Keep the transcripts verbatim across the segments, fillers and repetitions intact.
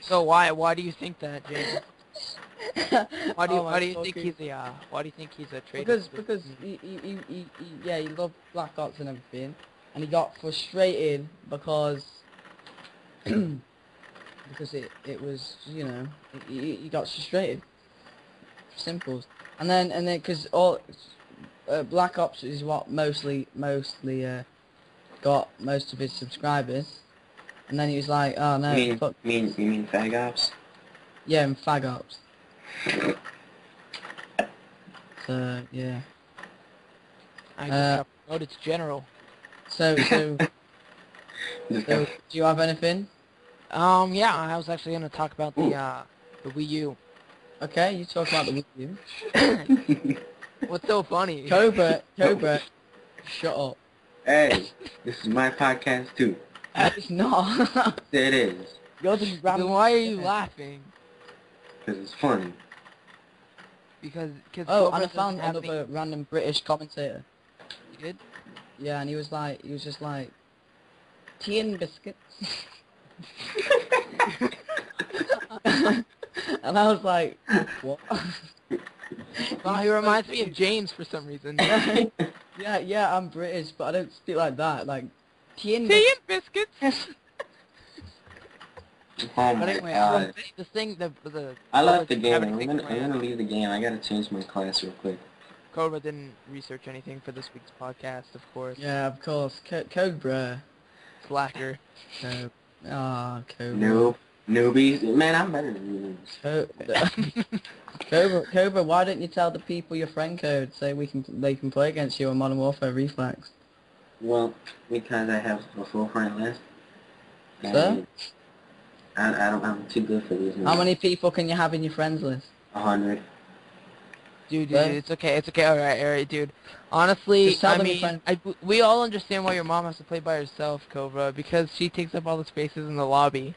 So why why do you think that, James? Why do you Oh why my do you think fucking... he's a uh, why do you think he's a traitor? Because to the because community? he, he, he, he, he yeah he loved Black Ops and everything, and he got frustrated because because it it was, you know, he, he got frustrated. Simple. And then and then because all uh, Black Ops is what mostly mostly uh, got most of his subscribers, and then he was like, oh You no, mean, fuck, you mean, you mean Fag Ops? yeah, and Fag Ops. So yeah. I just Uh, got promoted to general. so so Just so got- do you have anything? Um, yeah, I was actually gonna talk about the Ooh. uh the Wii U. Okay, you talk about the Wii U. What's so funny? Cobra, Cobra, shut up. Hey, this is my podcast too. No, it's not. It is. You're the Then random... why are you laughing? Because it's funny. Because because Oh, Cobra and I doesn't found have another any. random British commentator. You did? Yeah, and he was like, he was just like, tea and biscuits. And I was like, what? Well, he reminds me of James for some reason. Yeah, yeah, I'm British, but I don't speak like that. Like, tea and Tea biscuits. and biscuits. Oh But my anyway, god. um, the thing, the the I left the Cobra didn't game. have I'm anything gonna, I'm planned. gonna leave the game. I gotta change my class real quick. Cobra didn't research anything for this week's podcast, of course. Yeah, of course. Co Cobra. Slacker. Co Ah, Cobra. Nope. Newbies. Man, I'm better than you. Co Cobra, Cobra, why don't you tell the people your friend code so we can they can play against you on Modern Warfare Reflex? Well, because I have a full friend list. Sir? And I, I don't, I'm too good for these. How many people can you have in your friends list? A hundred. Dude, dude, Right? it's okay, it's okay, alright, alright, dude. Honestly, Just tell I them your mean, friend- I, we all understand why your mom has to play by herself, Cobra, because she takes up all the spaces in the lobby.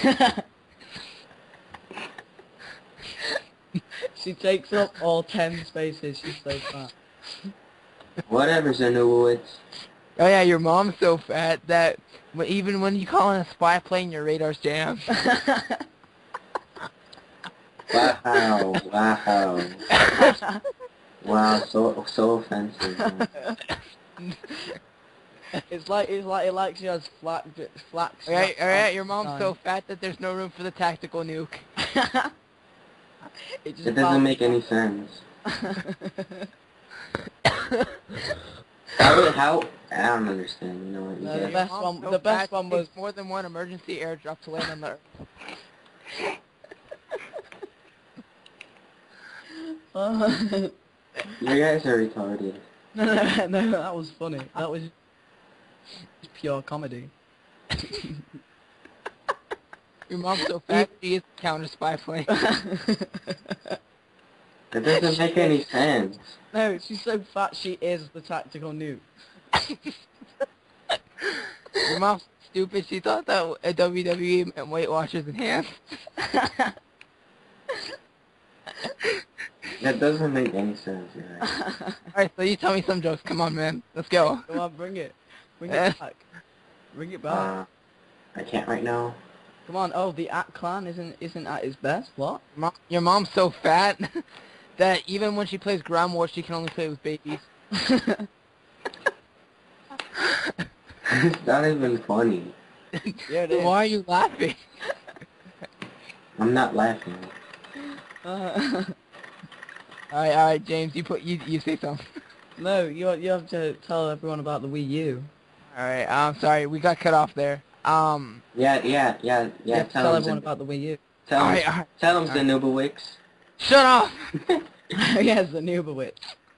She takes up all ten spaces, she's so fat. Whatever, Zanowitz. Oh yeah, your mom's so fat that when, even when you call in a spy plane, your radar's jammed. Wow, wow. Wow, so so offensive. Man. It's like it's like it like she has flat flat. Alright, straps alright, on your mom's all so the fat that there's no room for the tactical nuke. time. It just It doesn't make any sense. How, would- how, I don't understand, you know what, you No, the get it. best Your one- mom's so the best fat, one she was- takes more than one emergency airdrop to land on the Earth. no, You guys are retarded. no, no, no, that was funny. That was pure comedy. Your mom's so fat, she is a counter spy plane. It doesn't make any sense. No, she's so fat she is the tactical nuke. Your mom's stupid, she thought that a W W E meant Weight Watchers enhanced. That doesn't make any sense, guys. Alright, so you tell me some jokes, come on man, let's go. Come on, bring it. Bring Eh. it back. Bring it back. Uh, I can't right now. Come on. Oh, the At clan isn't isn't at its best. What? Mom, your mom's so fat that even when she plays Ground War, she can only play with babies. It's not even funny. Yeah, it So is. why are you laughing? I'm not laughing. Uh, Alright, alright, James, you put you you say something. no, you you have to tell everyone about the Wii U. Alright, I'm sorry, we got cut off there. Um, Yeah, yeah, yeah, You yeah. have to Tell, tell him, everyone Zan- about the Wii U. tell him, alright, alright. tell him, Alright. Zanubawix. Shut up! Yes, the Nubawitz.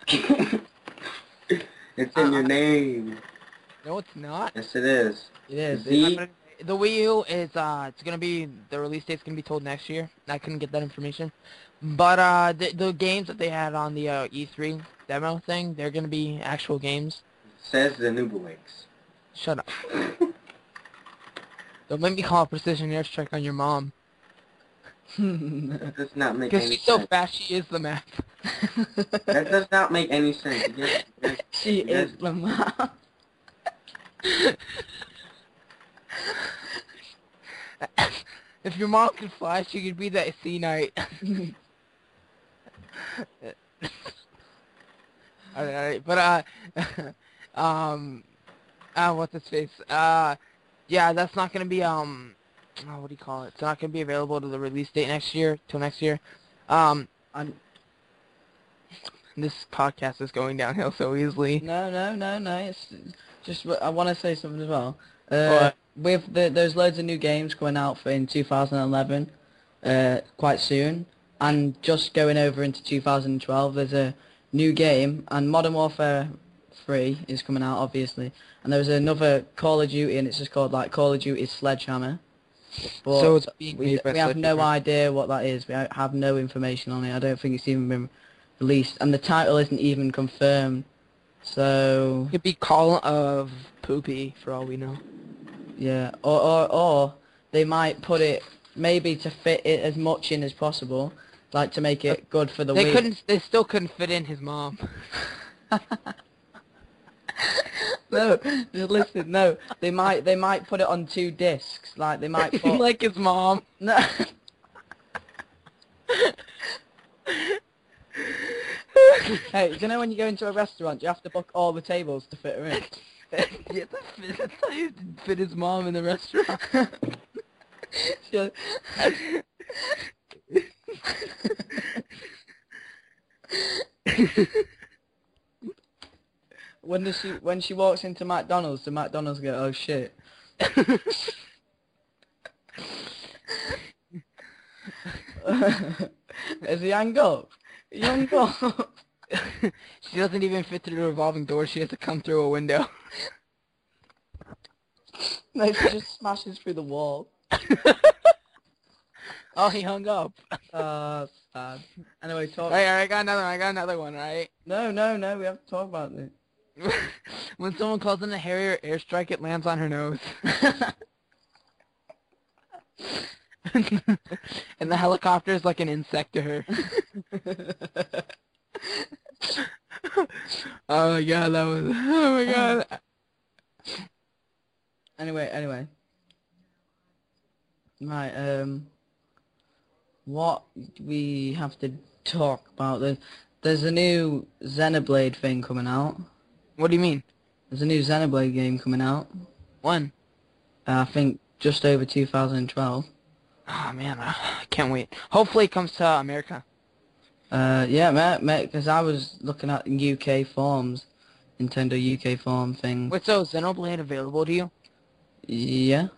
It's in your name. No, it's not. Yes, it is. It is. Z- I'm gonna- The Wii U is, uh, it's gonna be, the release date's gonna be told next year. I couldn't get that information. But, uh, the, the games that they had on the, uh, E three demo thing, they're gonna be actual games. Says Zanubawix. Shut up. Don't make me call a precision airstrike on your mom. That does not make Because any she's so sense. fat, she is the map. That does not make any sense. You guys, you guys, She you guys- is the mom. if your mom could fly, she could be that Sea Knight. Alright, alright, but uh, um, uh, what's his face? Uh, yeah, that's not gonna be um, oh, what do you call it? It's not gonna be available to the release date next year, till next year. Um, I'm, this podcast is going downhill so easily. no, no, no, no. It's just I want to say something as well. Uh, What? with the there's loads of new games coming out for in two thousand eleven, uh, quite soon, and just going over into two thousand twelve. There's a new game, and Modern Warfare three is coming out, obviously, and there's another Call of Duty, and it's just called like Call of Duty Sledgehammer. But So it's being we, made by we have no Sledgehammer. idea what that is. We ha- have no information on it. I don't think it's even been released, and the title isn't even confirmed. So It could be Call of Poopy for all we know. yeah, or or or they might put it maybe to fit it as much in as possible, like to make it good for the They week. couldn't. They still couldn't fit in his mom. No, just listen. No, they might they might put it on two discs. Like they might put like his mom. no. Hey, do you know when you go into a restaurant, you have to book all the tables to fit her in? Yeah, that's, that's how you fit his mom in the restaurant. She- when does she when she walks into McDonald's, the McDonald's go, oh shit. Is he hung up? He hung up. She doesn't even fit through the revolving door. She has to come through a window. No, she just smashes through the wall. Oh, he hung up. Uh, sad. Anyway, talk. Alright, alright, I got another one. I got another one, alright? No, no, no, we have to talk about this. When someone calls in a Harrier airstrike, it lands on her nose. And the helicopter is like an insect to her. Oh my god, that was... Oh my god. Anyway, anyway. Right, um... what we have to talk about, there's, there's a new Xenoblade thing coming out. What do you mean? There's a new Xenoblade game coming out. When? Uh, I think just over two thousand twelve. Oh man, I can't wait. Hopefully it comes to America. Uh, yeah, mate, mate, because I was looking at U K forums, Nintendo U K forum thing. Wait, so is Xenoblade available to you? Yeah.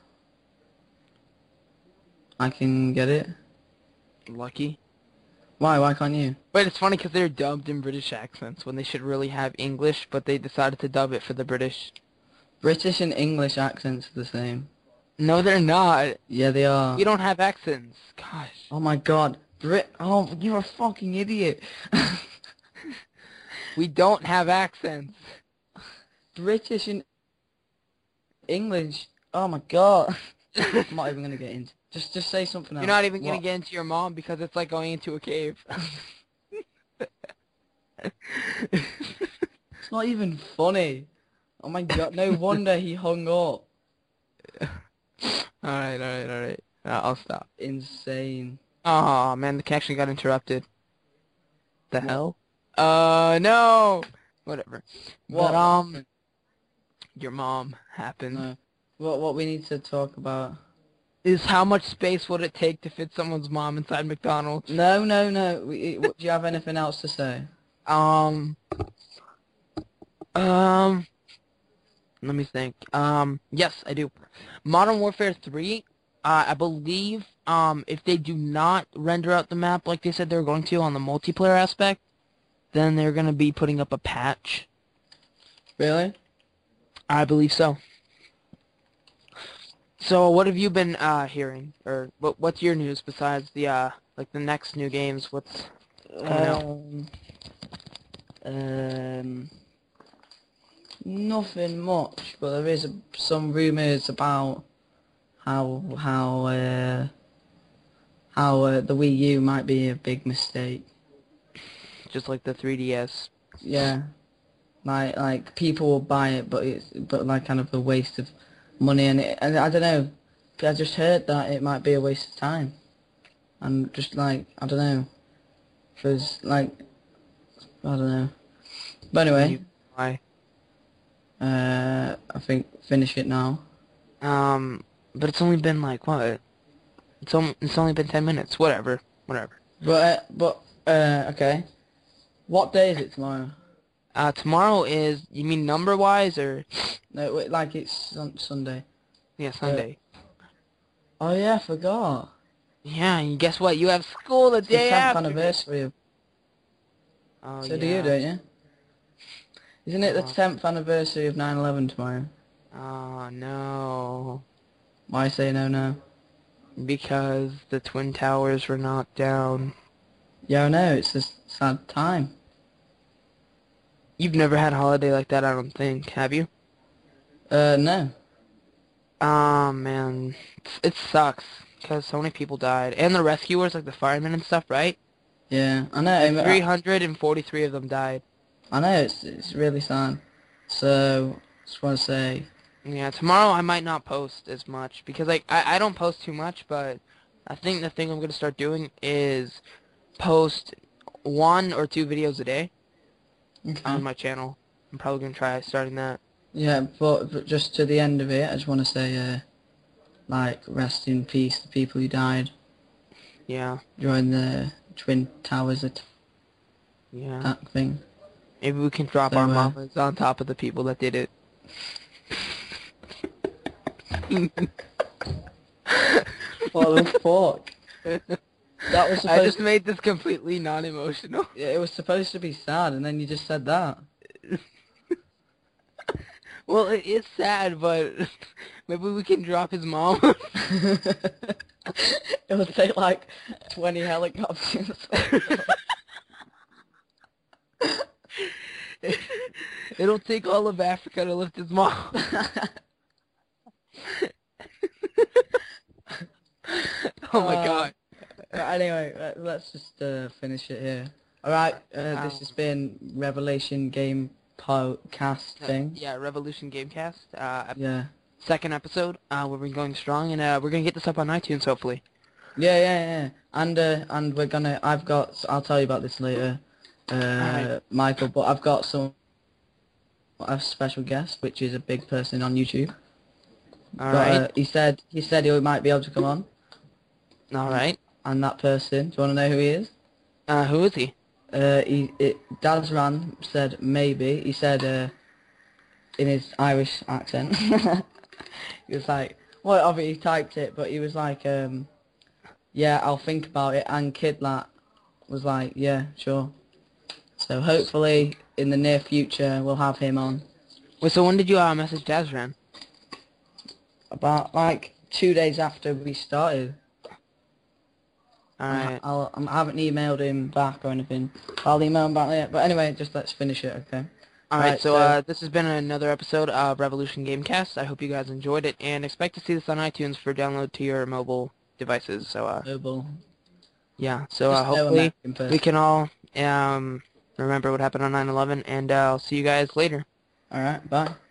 I can get it. Lucky. Why? Why can't you? But it's funny because they're dubbed in British accents when they should really have English, but they decided to dub it for the British. British and English accents are the same. No, they're not. Yeah, they are. You don't have accents. Gosh. Oh my god. Brit. Oh, you're a fucking idiot. We don't have accents. British and English. Oh my god. I'm not even gonna get into. Just, just say something else. You're not even gonna What? get into your mom because it's like going into a cave. It's not even funny. Oh my god. No wonder he hung up. Alright, alright, alright. Uh, I'll stop. Insane. Oh man, the connection got interrupted. The hell? Uh, no! Whatever. What? But, um, your mom happened. No. What, what we need to talk about. Is how much space would it take to fit someone's mom inside McDonald's? No, no, no. We, what, do you have anything else to say? Um, um, let me think. Um, yes, I do. Modern Warfare three, uh, I believe, um, if they do not render out the map like they said they were going to on the multiplayer aspect, then they're going to be putting up a patch. Really? I believe so. So, what have you been, uh, hearing? Or, what, what's your news besides the, uh, like, the next new games? What's coming out? Um, um, nothing much, but there is some rumours about how how uh, how uh, the Wii U might be a big mistake. Just like the three D S. Yeah, like like people will buy it, but it's but like kind of a waste of money, and it, and I don't know, I just heard that it might be a waste of time. And just like, I don't know. Cause like, I don't know. But anyway, Why? uh, I think finish it now. Um, but it's only been like what? It's only it's only been ten minutes. Whatever, whatever. But, uh, but, uh, okay. What day is it tomorrow? Uh, tomorrow is, you mean number wise or? No, wait, like it's sun Sunday. Yeah, Sunday. Oh yeah, I forgot. Yeah, and guess what? You have school the It's the day tenth after. anniversary of. Oh, So yeah. do you, don't you? Isn't it the Oh. tenth anniversary of nine eleven tomorrow? Oh no. Why say no, no? Because the Twin Towers were knocked down. Yeah, I know. It's a sad time. You've never had a holiday like that, I don't think, have you? Uh, no. Oh man, It's- it sucks because so many people died, and the rescuers, like the firemen and stuff, right? Yeah, I know. I, three hundred forty-three of them died. I know. It's it's really sad. So just want to say. Yeah, tomorrow I might not post as much because like I I don't post too much, but I think the thing I'm gonna start doing is post one or two videos a day Okay. on my channel. I'm probably gonna try starting that. Yeah, but, but just to the end of it, I just want to say, uh, like, rest in peace to people who died Yeah, during the Twin Towers attack yeah. thing. Maybe we can drop So, our uh, mamas on top of the people that did it. What the fuck? That was I supposed. just made this completely non-emotional. Yeah, it was supposed to be sad, and then you just said that. Well, it is sad, but maybe we can drop his mom. It would take like twenty helicopters. It'll take all of Africa to lift his mom. Oh my Uh, god. But anyway, let- let's just uh, finish it here. Alright, uh, this Um, has been Revelation Game Podcast thing. Yeah, Revolution Gamecast. Uh, ep- Yeah. second episode. Uh, where we're going strong, and uh, we're gonna get this up on iTunes hopefully. Yeah, yeah, yeah. And uh, and we're gonna. I've got. I'll tell you about this later, uh, Alright. Michael. But I've got some. A special guest, which is a big person on YouTube. All But, right. uh, he said he said he might be able to come on, All right. and that person. Do you want to know who he is? Uh, who is he? Uh, he it, Dazran said maybe. He said uh, in his Irish accent. He was like, well, obviously he typed it, but he was like, um, yeah, I'll think about it. And Kidlat was like, yeah, sure. So hopefully in the near future we'll have him on. Wait, so when did you uh, message Dazran? About like two days after we started. All I- right. I'll, I haven't emailed him back or anything. I'll email him back later. But anyway, just let's finish it, okay? All right, Alright, so, so- uh, this has been another episode of Revolution Gamecast. I hope you guys enjoyed it, and expect to see this on iTunes for download to your mobile devices. So, uh, Noble. yeah. So, uh, Just no hopefully American person. we can all um remember what happened on nine eleven, and uh, I'll see you guys later. Alright, bye.